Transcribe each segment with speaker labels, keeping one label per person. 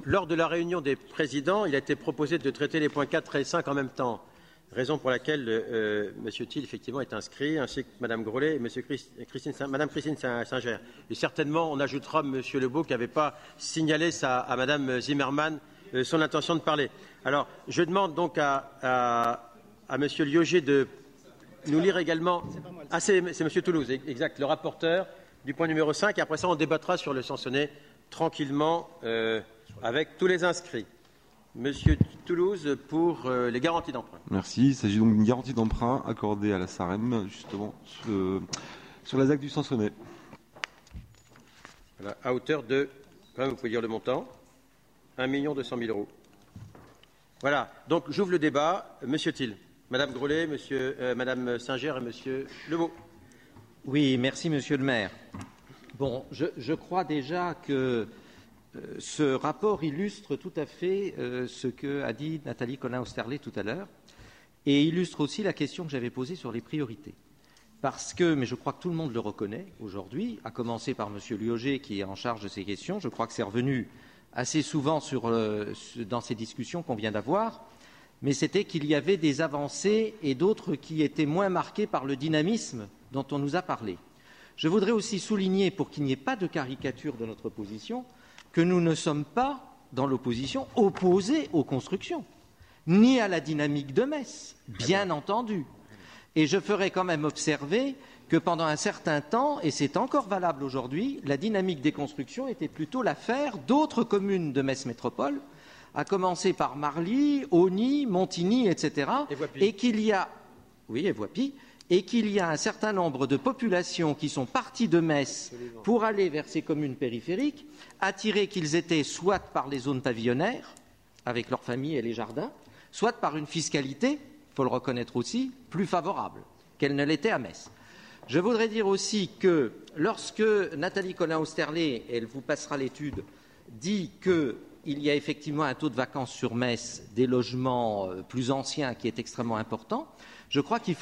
Speaker 1: Lors de la réunion des présidents, il a été proposé de traiter les points 4 et 5 en même temps, raison pour laquelle M. Thiel, effectivement, est inscrit, ainsi que Mme Grollet et Mme Christine Singer. Et certainement, on ajoutera M. Lebeau qui n'avait pas signalé à Mme Zimmermann son intention de parler. Alors, je demande donc à M. Lioger de nous lire également... Ah, c'est M. Toulouse, exact, le rapporteur du point numéro 5. Et après ça, on débattra sur le Sansonnet tranquillement avec tous les inscrits. Monsieur Toulouse, pour les garanties d'emprunt.
Speaker 2: Merci. Il s'agit donc d'une garantie d'emprunt accordée à la SAREM, justement, sur la ZAC du Sansonnet.
Speaker 1: Voilà, à hauteur de, vous pouvez dire le montant, 1 200 000 €. Voilà, donc j'ouvre le débat. Monsieur Thiel, Madame Grollet, Madame Singer et Monsieur Lebeau.
Speaker 3: Oui, merci Monsieur le maire. Bon, je crois déjà que ce rapport illustre tout à fait ce qu'a dit Nathalie Colin-Osterlé tout à l'heure et illustre aussi la question que j'avais posée sur les priorités. Parce que, mais je crois que tout le monde le reconnaît aujourd'hui, à commencer par M. Lioger qui est en charge de ces questions, je crois que c'est revenu assez souvent dans ces discussions qu'on vient d'avoir, mais c'était qu'il y avait des avancées et d'autres qui étaient moins marquées par le dynamisme dont on nous a parlé. Je voudrais aussi souligner, pour qu'il n'y ait pas de caricature de notre position, que nous ne sommes pas, dans l'opposition, opposés aux constructions, ni à la dynamique de Metz, bien entendu. Et je ferai quand même observer que pendant un certain temps, et c'est encore valable aujourd'hui, la dynamique des constructions était plutôt l'affaire d'autres communes de Metz Métropole, à commencer par Marly, Auny, Montigny, etc. Et qu'il y a, oui, et Voipy, et qu'il y a un certain nombre de populations qui sont parties de Metz pour aller vers ces communes périphériques, attirées qu'ils étaient soit par les zones pavillonnaires, avec leurs familles et les jardins, soit par une fiscalité, il faut le reconnaître aussi, plus favorable qu'elle ne l'était à Metz. Je voudrais dire aussi que lorsque Nathalie Colin-Osterlé, elle vous passera l'étude, dit qu'il y a effectivement un taux de vacances sur Metz des logements plus anciens qui est extrêmement important, je crois qu'il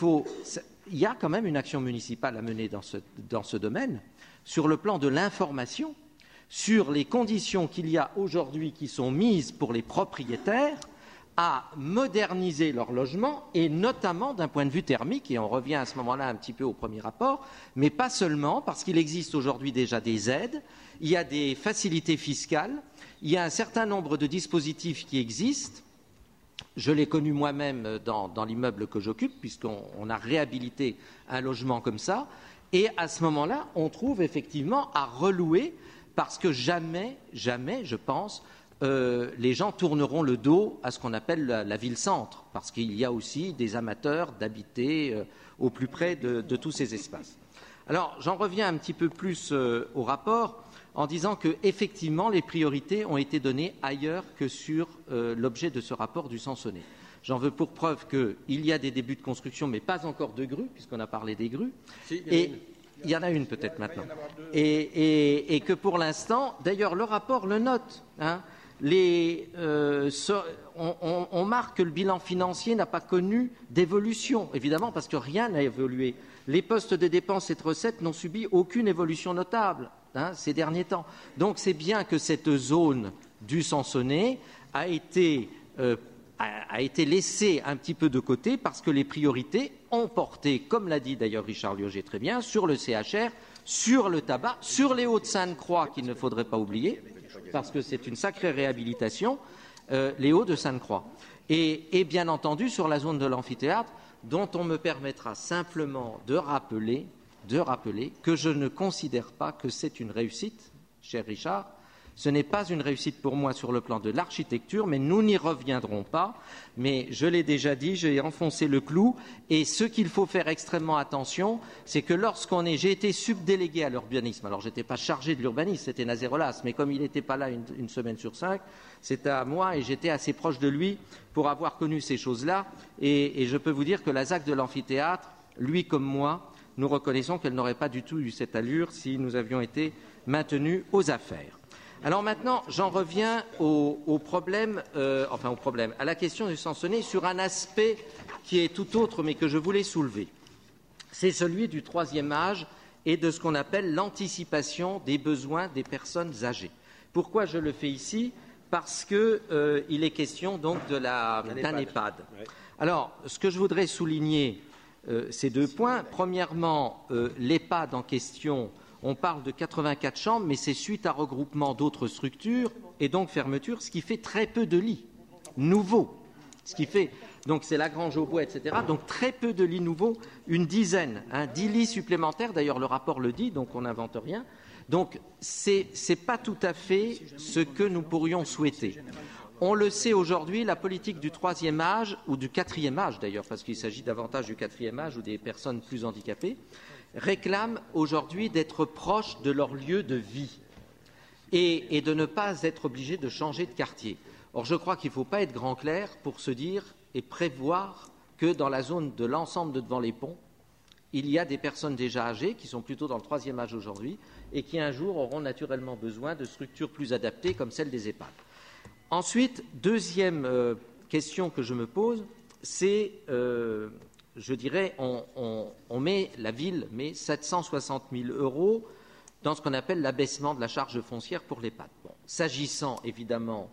Speaker 3: y a quand même une action municipale à mener dans ce domaine, sur le plan de l'information, sur les conditions qu'il y a aujourd'hui qui sont mises pour les propriétaires à moderniser leur logement, et notamment d'un point de vue thermique, et on revient à ce moment-là un petit peu au premier rapport, mais pas seulement, parce qu'il existe aujourd'hui déjà des aides, il y a des facilités fiscales, il y a un certain nombre de dispositifs qui existent. Je l'ai connu moi-même dans l'immeuble que j'occupe, puisqu'on a réhabilité un logement comme ça, et à ce moment-là, on trouve effectivement à relouer, parce que jamais, je pense, les gens tourneront le dos à ce qu'on appelle la ville-centre, parce qu'il y a aussi des amateurs d'habiter au plus près de tous ces espaces. Alors, j'en reviens un petit peu plus au rapport en disant que, effectivement, les priorités ont été données ailleurs que sur l'objet de ce rapport du Sansonnet. J'en veux pour preuve qu'il y a des débuts de construction, mais pas encore de grues, puisqu'on a parlé des grues. Si, il y en a une peut-être maintenant. Et que pour l'instant, d'ailleurs, le rapport le note, hein, on marque que le bilan financier n'a pas connu d'évolution, évidemment, parce que rien n'a évolué. Les postes de dépenses et de recettes n'ont subi aucune évolution notable ces derniers temps. Donc c'est bien que cette zone du Sansonnet a été laissée un petit peu de côté, parce que les priorités ont porté, comme l'a dit d'ailleurs Richard Lioger très bien, sur le CHR, sur le tabac, sur les Hauts-de-Sainte-Croix, qu'il ne faudrait pas oublier, parce que c'est une sacrée réhabilitation, les Hauts-de-Sainte-Croix. Et bien entendu sur la zone de l'amphithéâtre, dont on me permettra simplement de rappeler que je ne considère pas que c'est une réussite, cher Richard. Ce n'est pas une réussite pour moi sur le plan de l'architecture, mais nous n'y reviendrons pas. Mais je l'ai déjà dit, j'ai enfoncé le clou. Et ce qu'il faut faire extrêmement attention, c'est que j'ai été subdélégué à l'urbanisme. Alors, je n'étais pas chargé de l'urbanisme, c'était Nazerolas. Mais comme il n'était pas là une semaine sur 5, c'était à moi et j'étais assez proche de lui pour avoir connu ces choses-là. Et je peux vous dire que la ZAC de l'amphithéâtre, lui comme moi, nous reconnaissons qu'elle n'aurait pas du tout eu cette allure si nous avions été maintenus aux affaires. Alors maintenant, j'en reviens au problème, à la question du Sansonnet sur un aspect qui est tout autre, mais que je voulais soulever. C'est celui du troisième âge et de ce qu'on appelle l'anticipation des besoins des personnes âgées. Pourquoi je le fais ici ? parce qu'il est question donc d'un EHPAD.
Speaker 1: Ouais.
Speaker 3: Alors, ce que je voudrais souligner, c'est 2 points. Premièrement, l'EHPAD en question, on parle de 84 chambres, mais c'est suite à regroupement d'autres structures et donc fermeture, ce qui fait très peu de lits nouveaux. Ce qui fait, donc c'est la Grange au Bois, etc. Donc très peu de lits nouveaux, une dizaine, 10 lits supplémentaires. D'ailleurs, le rapport le dit, donc on n'invente rien. Donc c'est pas tout à fait ce que nous pourrions souhaiter. On le sait aujourd'hui, la politique du 3e âge, ou du 4e âge d'ailleurs, parce qu'il s'agit davantage du 4e âge ou des personnes plus handicapées, réclame aujourd'hui d'être proche de leur lieu de vie et de ne pas être obligé de changer de quartier. Or, je crois qu'il ne faut pas être grand clair pour se dire et prévoir que dans la zone de l'ensemble de devant les ponts, il y a des personnes déjà âgées qui sont plutôt dans le 3e âge aujourd'hui et qui un jour auront naturellement besoin de structures plus adaptées comme celle des EHPAD. Ensuite, deuxième question que je me pose, c'est, je dirais, la ville met 760 000 € dans ce qu'on appelle l'abaissement de la charge foncière pour l'EHPAD. Bon, s'agissant évidemment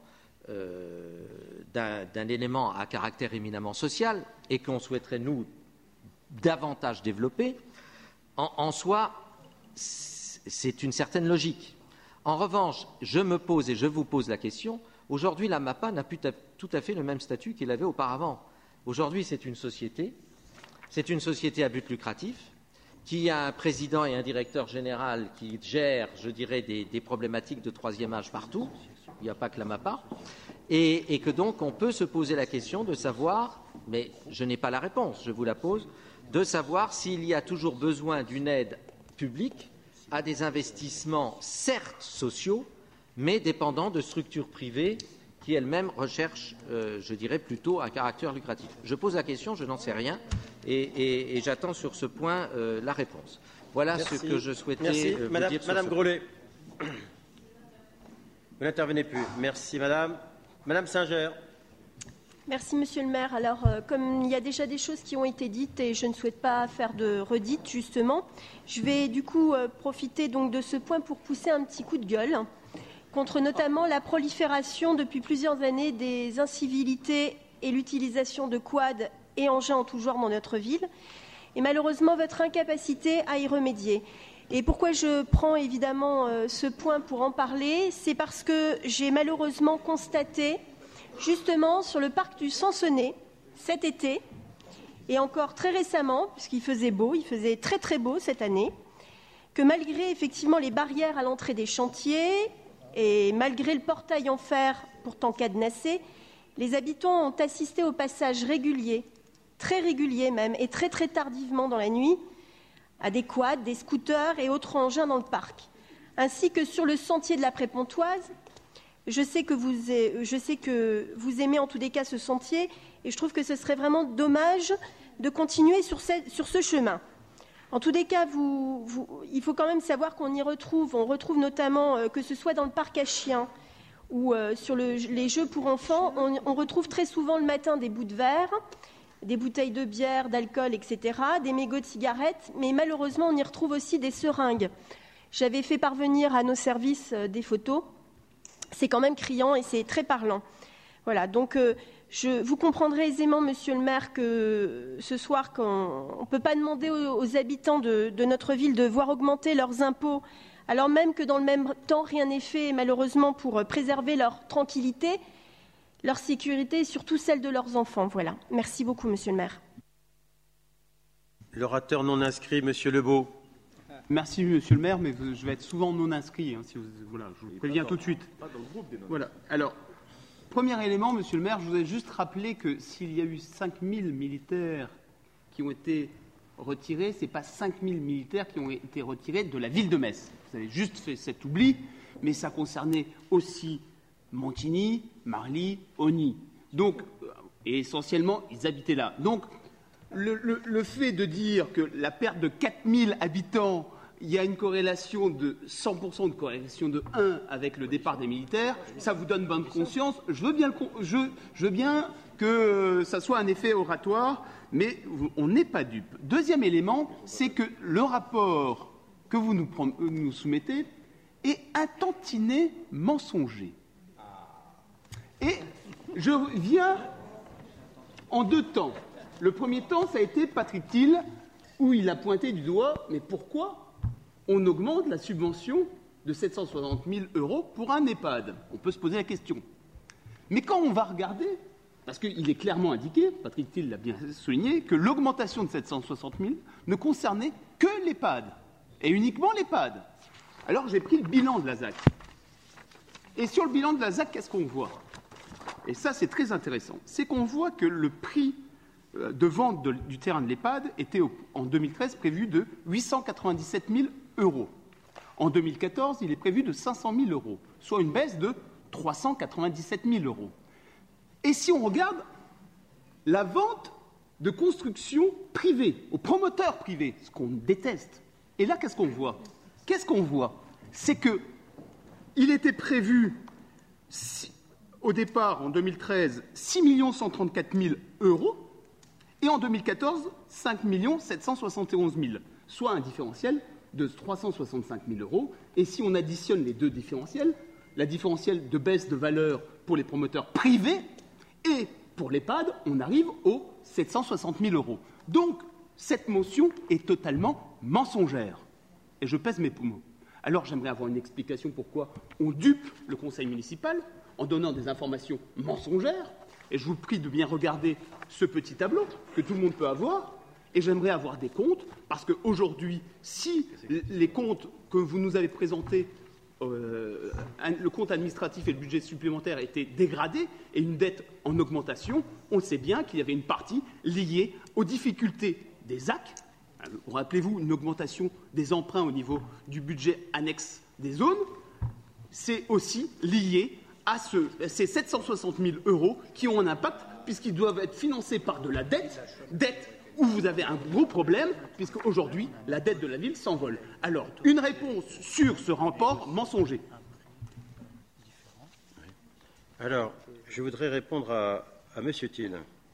Speaker 3: d'un élément à caractère éminemment social et qu'on souhaiterait, nous, davantage développer, en soi, c'est une certaine logique. En revanche, je me pose et je vous pose la question, aujourd'hui, la MAPA n'a plus tout à fait le même statut qu'il avait auparavant. Aujourd'hui, c'est une société à but lucratif, qui a un président et un directeur général qui gèrent, je dirais, des problématiques de 3e âge partout. Il n'y a pas que la MAPA, et que donc on peut se poser la question de savoir, mais je n'ai pas la réponse, je vous la pose, de savoir s'il y a toujours besoin d'une aide publique à des investissements certes sociaux, mais dépendant de structures privées qui elles-mêmes recherchent, je dirais, plutôt un caractère lucratif. Je pose la question, je n'en sais rien, et j'attends sur ce point la réponse. Voilà ce que je souhaitais vous dire.
Speaker 1: Madame Grollet. Vous n'intervenez plus. Merci, madame. Madame Singer.
Speaker 4: Merci, monsieur le maire. Alors, comme il y a déjà des choses qui ont été dites et je ne souhaite pas faire de redites, justement, je vais du coup profiter donc de ce point pour pousser un petit coup de gueule contre notamment la prolifération depuis plusieurs années des incivilités et l'utilisation de quads et engins en tout genre dans notre ville, et malheureusement votre incapacité à y remédier. Et pourquoi je prends évidemment ce point pour en parler, c'est parce que j'ai malheureusement constaté, justement sur le parc du Sansonnet, cet été, et encore très récemment, puisqu'il faisait beau, il faisait très très beau cette année, que malgré effectivement les barrières à l'entrée des chantiers, et malgré le portail en fer pourtant cadenassé, les habitants ont assisté au passage régulier, très régulier même, et très très tardivement dans la nuit, à des quads, des scooters et autres engins dans le parc, ainsi que sur le sentier de la Prépontoise. Je sais que vous aimez en tous les cas ce sentier, et je trouve que ce serait vraiment dommage de continuer sur ce chemin. En tous les cas, il faut quand même savoir qu'on retrouve notamment, que ce soit dans le parc à chiens ou sur les jeux pour enfants, on retrouve très souvent le matin des bouts de verre, des bouteilles de bière, d'alcool, etc., des mégots de cigarettes, mais malheureusement, on y retrouve aussi des seringues. J'avais fait parvenir à nos services des photos. C'est quand même criant et c'est très parlant. Voilà, donc vous comprendrez aisément, monsieur le maire, que ce soir, on ne peut pas demander aux habitants de notre ville de voir augmenter leurs impôts, alors même que dans le même temps, rien n'est fait, malheureusement, pour préserver leur tranquillité, leur sécurité et surtout celle de leurs enfants. Voilà. Merci beaucoup, monsieur le maire.
Speaker 1: L'orateur non inscrit, monsieur Lebeau.
Speaker 5: Merci, monsieur le maire, mais je vais être souvent non inscrit. Voilà, je vous préviens tout de suite. Voilà. Alors, premier élément, monsieur le maire, je voudrais juste rappeler que s'il y a eu 5000 militaires qui ont été retirés, ce n'est pas 5000 militaires qui ont été retirés de la ville de Metz. Vous avez juste fait cet oubli, mais ça concernait aussi Montigny, Marly, Osny. Donc, et essentiellement, ils habitaient là. Donc, le fait de dire que la perte de 4000 habitants, il y a une corrélation de 100% de corrélation de 1 avec le départ des militaires, ça vous donne bonne conscience. Je veux bien que ça soit un effet oratoire, mais on n'est pas dupe. Deuxième élément, c'est que le rapport que vous nous soumettez est un tantinet mensonger. Je viens en deux temps. Le premier temps, ça a été Patrick Thiel, où il a pointé du doigt, mais pourquoi on augmente la subvention de 760 000 € pour un EHPAD? On peut se poser la question. Mais quand on va regarder, parce qu'il est clairement indiqué, Patrick Thiel l'a bien souligné, que l'augmentation de 760 000 ne concernait que l'EHPAD, et uniquement l'EHPAD. Alors j'ai pris le bilan de la ZAC. Et sur le bilan de la ZAC, qu'est-ce qu'on voit? Et ça, c'est très intéressant. C'est qu'on voit que le prix de vente du terrain de l'EHPAD était en 2013 prévu de 897 000 €. En 2014, il est prévu de 500 000 €, soit une baisse de 397 000 €. Et si on regarde la vente de construction privée, aux promoteurs privés, ce qu'on déteste, et là, qu'est-ce qu'on voit? C'est qu'il était prévu, au départ, en 2013, 6 134 000 €, et en 2014, 5 771 000, soit un différentiel de 365 000 €. Et si on additionne les deux différentiels, la différentielle de baisse de valeur pour les promoteurs privés et pour l'EHPAD, on arrive aux 760 000 €. Donc, cette motion est totalement mensongère. Et je pèse mes mots. Alors, j'aimerais avoir une explication pourquoi on dupe le conseil municipal en donnant des informations mensongères. Et je vous prie de bien regarder ce petit tableau que tout le monde peut avoir. Et j'aimerais avoir des comptes, parce qu'aujourd'hui, si les comptes que vous nous avez présentés, le compte administratif et le budget supplémentaire étaient dégradés et une dette en augmentation, on sait bien qu'il y avait une partie liée aux difficultés des ZAC. Rappelez-vous, une augmentation des emprunts au niveau du budget annexe des zones, c'est aussi lié à ces 760 000 € qui ont un impact puisqu'ils doivent être financés par de la dette où vous avez un gros problème puisqu'aujourd'hui, la dette de la ville s'envole. Alors, une réponse sur ce rapport mensonger.
Speaker 1: Alors, je voudrais répondre à M. Thiel.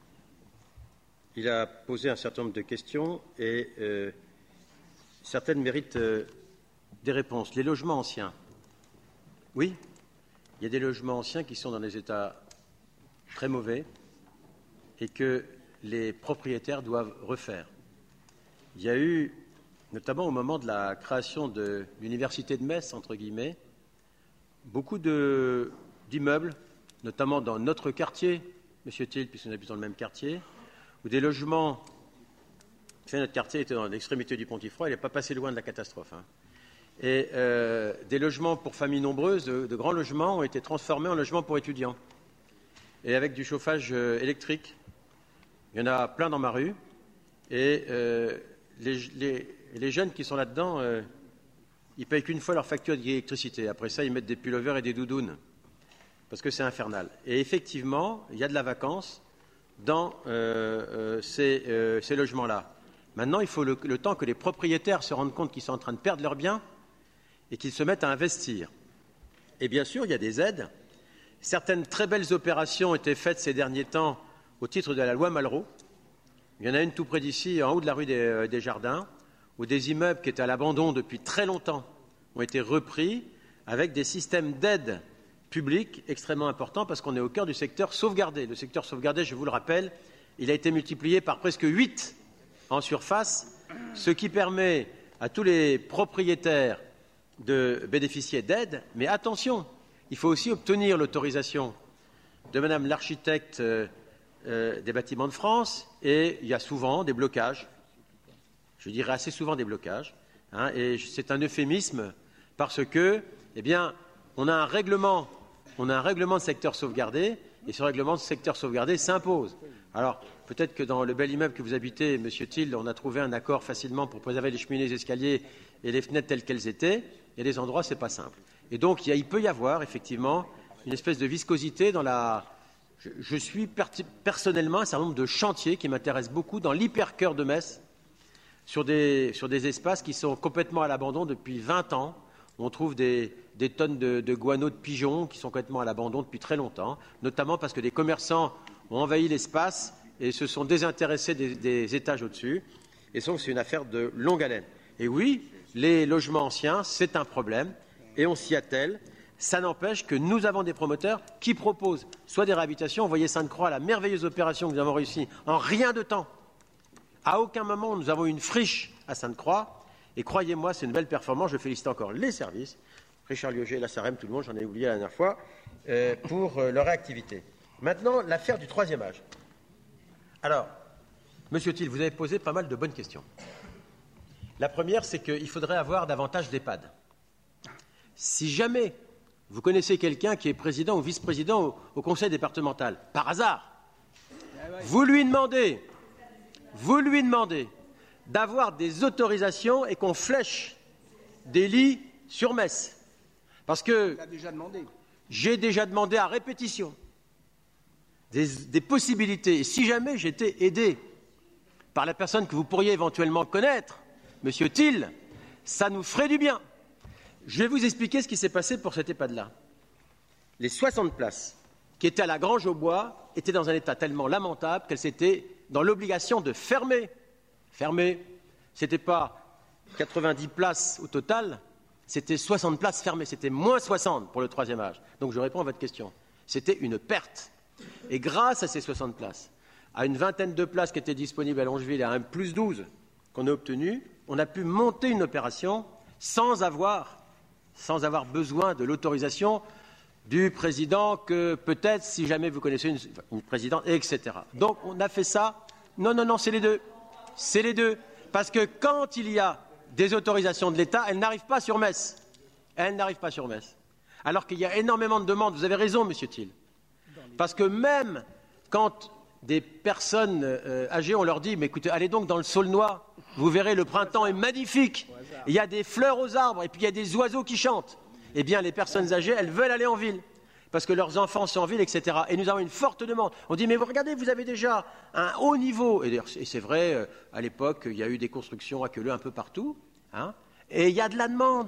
Speaker 1: Il a posé un certain nombre de questions et certaines méritent des réponses. Les logements anciens. Oui, il y a des logements anciens qui sont dans des états très mauvais et que les propriétaires doivent refaire. Il y a eu, notamment au moment de la création de l'université de Metz, entre guillemets, beaucoup d'immeubles, notamment dans notre quartier, M. Thiel, puisqu'on habite dans le même quartier, où des logements. Notre quartier était dans l'extrémité du Pontifroy, il n'est pas passé loin de la catastrophe. Et des logements pour familles nombreuses, de grands logements, ont été transformés en logements pour étudiants. Et avec du chauffage électrique. Il y en a plein dans ma rue. Et les jeunes qui sont là-dedans, ils ne payent qu'une fois leur facture d'électricité. Après ça, ils mettent des pullovers et des doudounes. Parce que c'est infernal. Et effectivement, il y a de la vacance dans ces logements-là. Maintenant, il faut le temps que les propriétaires se rendent compte qu'ils sont en train de perdre leurs biens et qu'ils se mettent à investir. Et bien sûr, il y a des aides. Certaines très belles opérations ont été faites ces derniers temps au titre de la loi Malraux. Il y en a une tout près d'ici, en haut de la rue des Jardins, où des immeubles qui étaient à l'abandon depuis très longtemps ont été repris avec des systèmes d'aide publique extrêmement importants parce qu'on est au cœur du secteur sauvegardé. Le secteur sauvegardé, je vous le rappelle, il a été multiplié par presque 8 en surface, ce qui permet à tous les propriétaires de bénéficier d'aides. Mais attention, il faut aussi obtenir l'autorisation de Madame l'architecte des Bâtiments de France, et il y a souvent des blocages, je dirais assez souvent des blocages, et c'est un euphémisme parce que, eh bien, on a un règlement de secteur sauvegardé, et ce règlement de secteur sauvegardé s'impose. Alors, peut-être que dans le bel immeuble que vous habitez, M. Thiel, on a trouvé un accord facilement pour préserver les cheminées, les escaliers et les fenêtres telles qu'elles étaient, et les endroits, ce n'est pas simple. Et donc, il peut y avoir, effectivement, une espèce de viscosité dans la... Je suis personnellement un certain nombre de chantiers qui m'intéressent beaucoup dans l'hypercœur de Metz, sur des espaces qui sont complètement à l'abandon depuis 20 ans. On trouve des tonnes de guano de pigeons qui sont complètement à l'abandon depuis très longtemps, notamment parce que des commerçants ont envahi l'espace et se sont désintéressés des étages au-dessus. Et donc, c'est une affaire de longue haleine. Et oui, les logements anciens, c'est un problème, et on s'y attelle. Ça n'empêche que nous avons des promoteurs qui proposent soit des réhabilitations. Vous voyez Sainte-Croix, la merveilleuse opération que nous avons réussi en rien de temps. À aucun moment, nous avons eu une friche à Sainte-Croix. Et croyez-moi, c'est une belle performance. Je félicite encore les services, Richard Liogé, la SAREM, tout le monde, j'en ai oublié la dernière fois, pour leur réactivité. Maintenant, l'affaire du troisième âge. Alors, Monsieur Thiel, vous avez posé pas mal de bonnes questions. La première, c'est qu'il faudrait avoir davantage d'EHPAD. Si jamais vous connaissez quelqu'un qui est président ou vice-président au conseil départemental, par hasard, vous lui demandez d'avoir des autorisations et qu'on flèche des lits sur Metz. Parce que j'ai déjà demandé à répétition des possibilités. Et si jamais j'étais aidé par la personne que vous pourriez éventuellement connaître, Monsieur Thiel, ça nous ferait du bien. Je vais vous expliquer ce qui s'est passé pour cet EHPAD-là. Les 60 places qui étaient à la Grange aux Bois étaient dans un état tellement lamentable qu'elles étaient dans l'obligation de fermer. Fermer. Ce n'était pas 90 places au total, c'était 60 places fermées. C'était moins 60 pour le troisième âge. Donc je réponds à votre question. C'était une perte. Et grâce à ces 60 places, à une vingtaine de places qui étaient disponibles à Longeville et à un plus 12 qu'on a obtenu, on a pu monter une opération sans avoir besoin de l'autorisation du président que peut-être, si jamais vous connaissez une présidente, etc. Donc on a fait ça. Non, c'est les deux. C'est les deux. Parce que quand il y a des autorisations de l'État, elles n'arrivent pas sur Metz. Elles n'arrivent pas sur Metz. Alors qu'il y a énormément de demandes. Vous avez raison, Monsieur Thiel. Parce que même quand des personnes âgées, on leur dit « mais écoutez, allez donc dans le Saulnois, vous verrez, le printemps est magnifique. Il y a des fleurs aux arbres et puis il y a des oiseaux qui chantent. » Eh bien, les personnes âgées, elles veulent aller en ville parce que leurs enfants sont en ville, etc. Et nous avons une forte demande. On dit « mais vous regardez, vous avez déjà un haut niveau. » Et c'est vrai, à l'époque, il y a eu des constructions à Queuleux un peu partout. Hein, et il y a de la demande.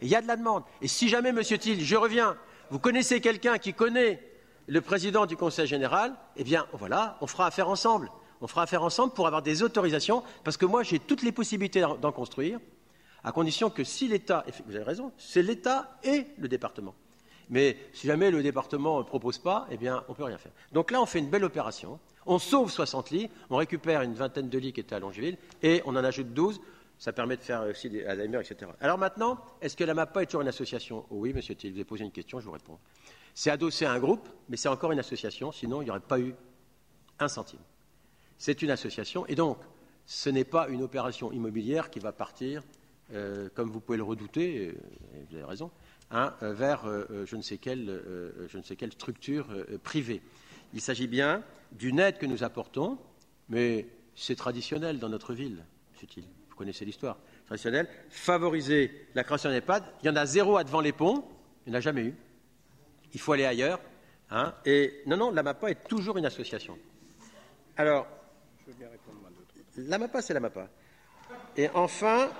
Speaker 1: Et si jamais, Monsieur Thiel, je reviens, vous connaissez quelqu'un qui connaît le président du Conseil général, eh bien, voilà, on fera affaire ensemble. On fera affaire ensemble pour avoir des autorisations, parce que moi, j'ai toutes les possibilités d'en construire, à condition que si l'État, et vous avez raison, c'est l'État et le département. Mais si jamais le département ne propose pas, eh bien, on ne peut rien faire. Donc là, on fait une belle opération. On sauve 60 lits, on récupère une vingtaine de lits qui étaient à Longeville, et on en ajoute 12. Ça permet de faire aussi des Alzheimer, etc. Alors maintenant, est-ce que la MAPA est toujours une association? Oui, Monsieur Thiel, vous avez posé une question, je vous réponds. C'est adossé à un groupe, mais c'est encore une association, sinon il n'y aurait pas eu un centime. C'est une association, et donc ce n'est pas une opération immobilière qui va partir, comme vous pouvez le redouter, et vous avez raison, vers je ne sais quelle structure privée. Il s'agit bien d'une aide que nous apportons, mais c'est traditionnel dans notre ville, Monsieur Thiel. Vous connaissez l'histoire traditionnelle. Favoriser la création d'EHPAD, il y en a 0 à Devant-les-Ponts, il n'y en a jamais eu. Il faut aller ailleurs. Hein, et non, la MAPA est toujours une association. Alors, je veux bien répondre à d'autres. La MAPA, c'est la MAPA. Et enfin,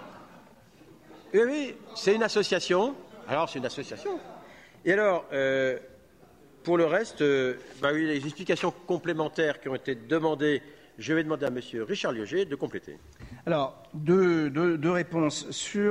Speaker 1: oui, c'est une association. Alors, c'est une association. Et alors, pour le reste, oui, les explications complémentaires qui ont été demandées, je vais demander à M. Richard Liogé de compléter.
Speaker 6: Alors, deux réponses.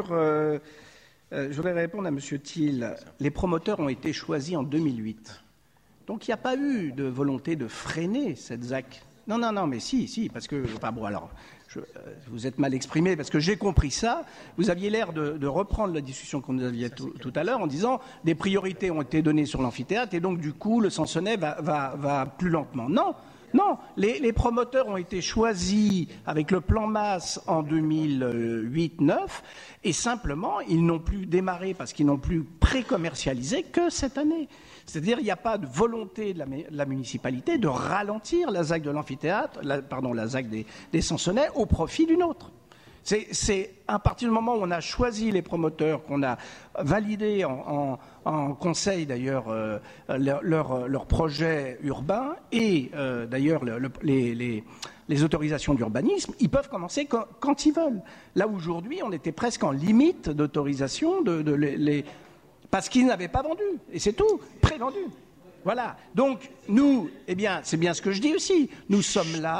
Speaker 6: Je voudrais répondre à M. Thiel. Les promoteurs ont été choisis en 2008. Donc, il n'y a pas eu de volonté de freiner cette ZAC. Non, mais si, parce que... Enfin, bon, alors, vous êtes mal exprimé, parce que j'ai compris ça. Vous aviez l'air de reprendre la discussion qu'on nous aviez tout à l'heure en disant des priorités ont été données sur l'amphithéâtre et donc, du coup, le Sansonnais va plus lentement. Non, les promoteurs ont été choisis avec le plan masse en 2008-9 et simplement, ils n'ont plus démarré parce qu'ils n'ont plus pré-commercialisé que cette année. C'est-à-dire, il n'y a pas de volonté de la municipalité de ralentir la ZAC de l'amphithéâtre, la ZAC des Sansonnais au profit d'une autre. C'est à partir du moment où on a choisi les promoteurs, qu'on a validé en conseil d'ailleurs leur projet urbain et d'ailleurs les autorisations d'urbanisme, ils peuvent commencer quand ils veulent. Là aujourd'hui, on était presque en limite d'autorisation parce qu'ils n'avaient pas vendu, et c'est tout, pré-vendu. Voilà. Donc nous, c'est bien ce que je dis aussi, nous sommes là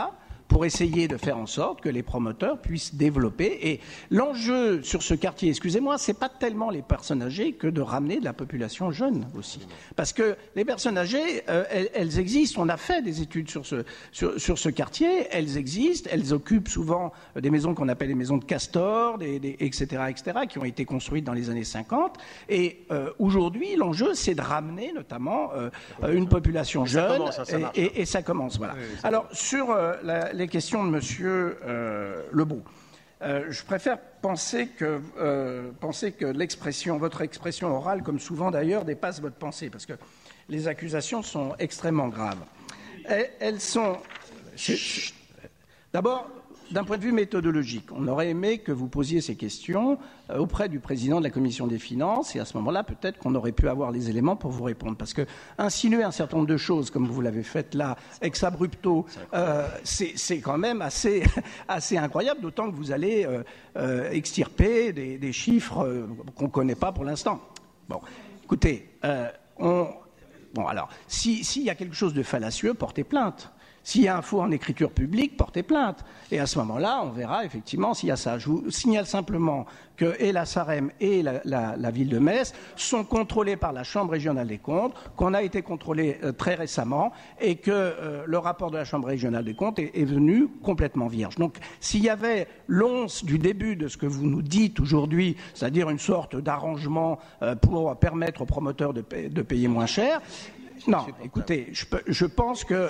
Speaker 6: pour essayer de faire en sorte que les promoteurs puissent développer. Et l'enjeu sur ce quartier, excusez-moi, c'est pas tellement les personnes âgées que de ramener de la population jeune aussi. Parce que les personnes âgées, elles existent. On a fait des études sur ce quartier. Elles existent. Elles occupent souvent des maisons qu'on appelle les maisons de Castor, etc., qui ont été construites dans les années 50. Et aujourd'hui, l'enjeu, c'est de ramener notamment une population jeune. Et ça commence. Voilà. Oui, alors, sur les questions de Monsieur Lebeau, je préfère penser que votre expression orale, comme souvent d'ailleurs, dépasse votre pensée, parce que les accusations sont extrêmement graves. Elles sont... D'abord, d'un point de vue méthodologique, on aurait aimé que vous posiez ces questions auprès du président de la Commission des finances, et à ce moment-là, peut-être qu'on aurait pu avoir les éléments pour vous répondre. Parce que insinuer un certain nombre de choses, comme vous l'avez fait là, ex abrupto, c'est quand même assez incroyable, d'autant que vous allez extirper des chiffres qu'on ne connaît pas pour l'instant. Bon, écoutez, alors, s'il y a quelque chose de fallacieux, portez plainte. S'il y a un faux en écriture publique, portez plainte. Et à ce moment-là, on verra effectivement s'il y a ça. Je vous signale simplement que et la SAREM et la ville de Metz sont contrôlés par la Chambre régionale des comptes, qu'on a été contrôlé très récemment et que le rapport de la Chambre régionale des comptes est venu complètement vierge. Donc, s'il y avait l'once du début de ce que vous nous dites aujourd'hui, c'est-à-dire une sorte d'arrangement pour permettre aux promoteurs de payer moins cher, non, écoutez, je pense que...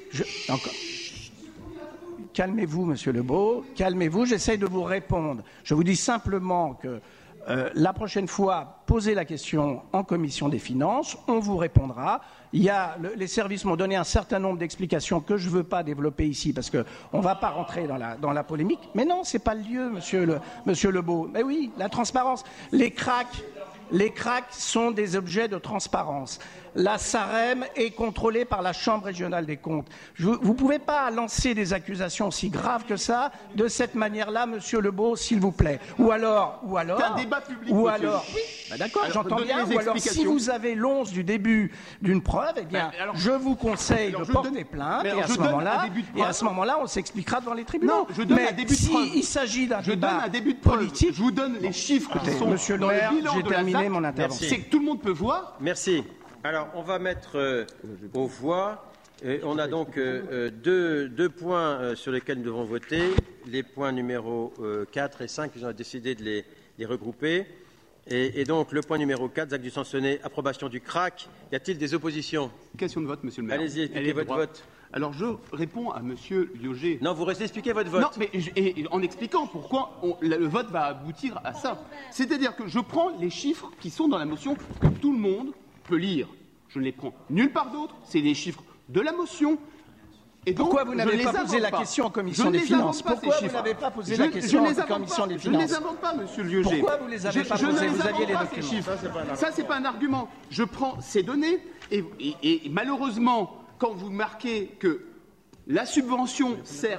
Speaker 6: Calmez-vous, Monsieur Lebeau, calmez-vous, j'essaye de vous répondre. Je vous dis simplement que la prochaine fois, posez la question en commission des finances, on vous répondra. Les services m'ont donné un certain nombre d'explications que je ne veux pas développer ici parce qu'on ne va pas rentrer dans la polémique. Mais non, ce n'est pas le lieu, Monsieur Lebeau. Mais oui, la transparence. Les cracks sont des objets de transparence. La SAREM est contrôlée par la Chambre régionale des comptes. Vous ne pouvez pas lancer des accusations aussi graves que ça de cette manière-là, Monsieur Lebeau, s'il vous plaît. Ou alors...
Speaker 5: C'est un débat public,
Speaker 6: ou alors... Oui, ben d'accord, j'entends bien. Ou alors, si vous avez l'once du début d'une preuve, eh bien, je vous conseille de porter plainte. Et à ce moment-là, on s'expliquera devant les tribunaux.
Speaker 5: Non, je donne un début de preuve.
Speaker 6: Il s'agit d'un débat
Speaker 5: politique. Je vous donne les chiffres qui sont
Speaker 6: Monsieur
Speaker 5: dans le bilan
Speaker 6: j'ai
Speaker 5: de la
Speaker 6: terminé
Speaker 5: ZAC.
Speaker 6: mon intervention.
Speaker 5: C'est que tout le monde peut voir.
Speaker 1: Merci. Alors, on va mettre aux voix. On a donc deux points sur lesquels nous devons voter. Les points numéro 4 et 5, ils ont décidé de les regrouper. Et donc, le point numéro 4, Jacques Dusansonnet, approbation du CRAC. Y a-t-il des oppositions?
Speaker 5: Question de vote, Monsieur le maire.
Speaker 1: Allez-y, expliquez votre vote.
Speaker 5: Alors, je réponds à Monsieur Liogé.
Speaker 1: Non, vous restez expliquer votre vote.
Speaker 5: Non, mais en expliquant pourquoi le vote va aboutir à ça. C'est-à-dire que je prends les chiffres qui sont dans la motion que tout le monde peut lire. Je ne les prends nulle part d'autre. C'est les chiffres de la motion. Et donc,
Speaker 6: pourquoi vous n'avez pas posé la question en commission des finances? Pourquoi vous n'avez pas posé la question en commission des finances?
Speaker 5: Je ne les invente pas, Monsieur Liogé.
Speaker 6: Pourquoi vous les avez pas posées? Vous aviez les documents.
Speaker 5: Ça, c'est pas un argument. Je prends ces données et malheureusement, quand vous marquez que la subvention sert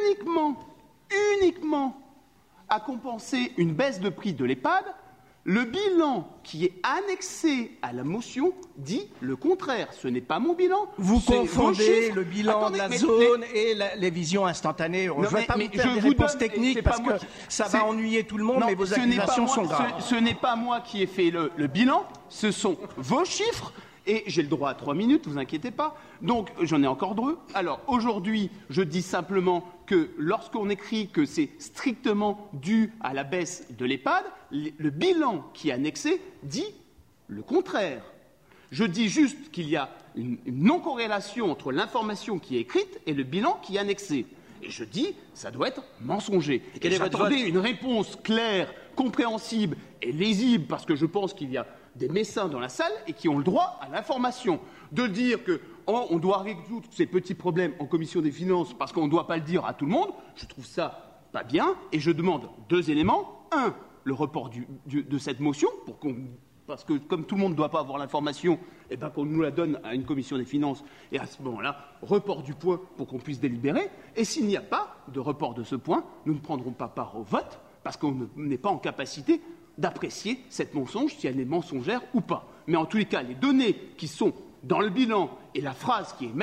Speaker 5: uniquement à compenser une baisse de prix de l'EHPAD, le bilan qui est annexé à la motion dit le contraire. Ce n'est pas mon bilan.
Speaker 6: Vous confondez le bilan de la zone et les visions instantanées. Je ne vais pas vous faire des réponses techniques parce que ça va ennuyer tout le monde, mais vos accusations sont graves.
Speaker 5: Ce n'est pas moi qui ai fait le bilan, ce sont vos chiffres. Et j'ai le droit à 3 minutes, vous inquiétez pas. Donc, j'en ai encore 2. Alors, aujourd'hui, je dis simplement que lorsqu'on écrit que c'est strictement dû à la baisse de l'EHPAD, le bilan qui est annexé dit le contraire. Je dis juste qu'il y a une non-corrélation entre l'information qui est écrite et le bilan qui est annexé. Et je dis, ça doit être mensonger.
Speaker 1: Et j'attendais
Speaker 5: une réponse claire, compréhensible et lisible, parce que je pense qu'il y a des médecins dans la salle et qui ont le droit à l'information. De dire qu'on doit résoudre ces petits problèmes en commission des finances parce qu'on ne doit pas le dire à tout le monde, je trouve ça pas bien. Et je demande 2 éléments. 1, le report de cette motion, parce que comme tout le monde ne doit pas avoir l'information, eh ben, qu'on nous la donne à une commission des finances. Et à ce moment-là, report du point pour qu'on puisse délibérer. Et s'il n'y a pas de report de ce point, nous ne prendrons pas part au vote parce qu'on n'est pas en capacité d'apprécier cette mensonge, si elle est mensongère ou pas. Mais en tous les cas, les données qui sont dans le bilan et la phrase qui est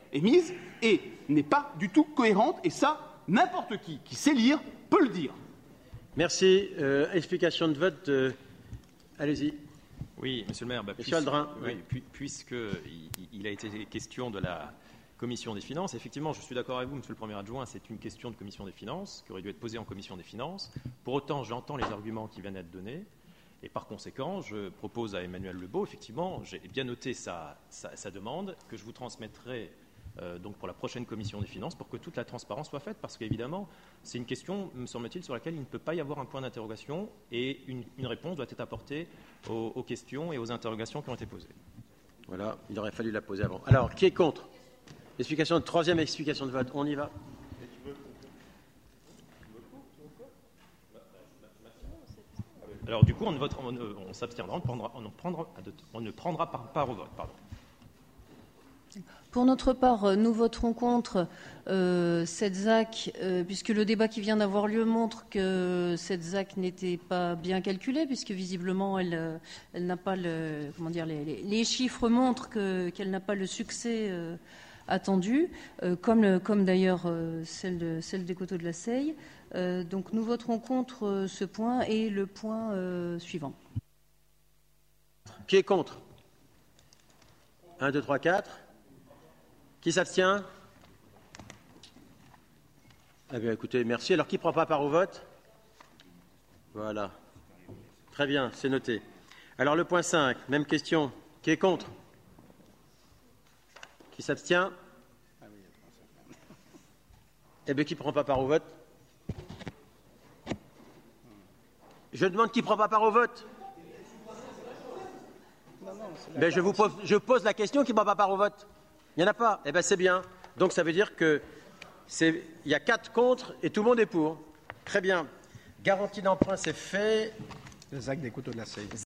Speaker 5: émise et n'est pas du tout cohérente. Et ça, n'importe qui sait lire peut le dire.
Speaker 1: Merci. Explication de vote. Allez-y.
Speaker 7: Oui, Monsieur le maire.
Speaker 1: Monsieur Aldrin.
Speaker 7: Puisqu'il a été question de la Commission des finances, effectivement, je suis d'accord avec vous, Monsieur le Premier adjoint, c'est une question de Commission des finances qui aurait dû être posée en Commission des finances. Pour autant, j'entends les arguments qui viennent d'être donnés. Et par conséquent, je propose à Emmanuel Lebeau, effectivement, j'ai bien noté sa demande, que je vous transmettrai donc pour la prochaine commission des finances pour que toute la transparence soit faite, parce qu'évidemment, c'est une question, me semble-t-il, sur laquelle il ne peut pas y avoir un point d'interrogation et une réponse doit être apportée aux questions et aux interrogations qui ont été posées.
Speaker 1: Voilà, il aurait fallu la poser avant. Alors, qui est contre? Troisième explication de vote, on y va.
Speaker 7: Alors du coup, on s'abstiendra, on ne prendra part au vote. Pardon.
Speaker 8: Pour notre part, nous voterons contre cette ZAC, puisque le débat qui vient d'avoir lieu montre que cette ZAC n'était pas bien calculée, puisque visiblement elle n'a pas les chiffres montrent qu'elle n'a pas le succès attendu, comme d'ailleurs celle des coteaux de la Seille. Donc nous voterons contre ce point et le point suivant.
Speaker 1: Qui est contre? 1, 2, 3, 4. Qui s'abstient? Eh bien, écoutez, merci. Alors, qui ne prend pas part au vote? Voilà. Très bien, c'est noté. Alors, le point 5, même question. Qui est contre? Qui s'abstient? Eh bien, qui ne prend pas part au vote? Je demande qui ne prend pas part au vote. Mais je pose la question, qui ne prend pas part au vote? Il n'y en a pas. Eh bien, c'est bien. Donc, ça veut dire qu'il y a 4 contre et tout le monde est pour. Très bien. Garantie d'emprunt, c'est fait.
Speaker 6: Le ZAC des coteaux de la Seille.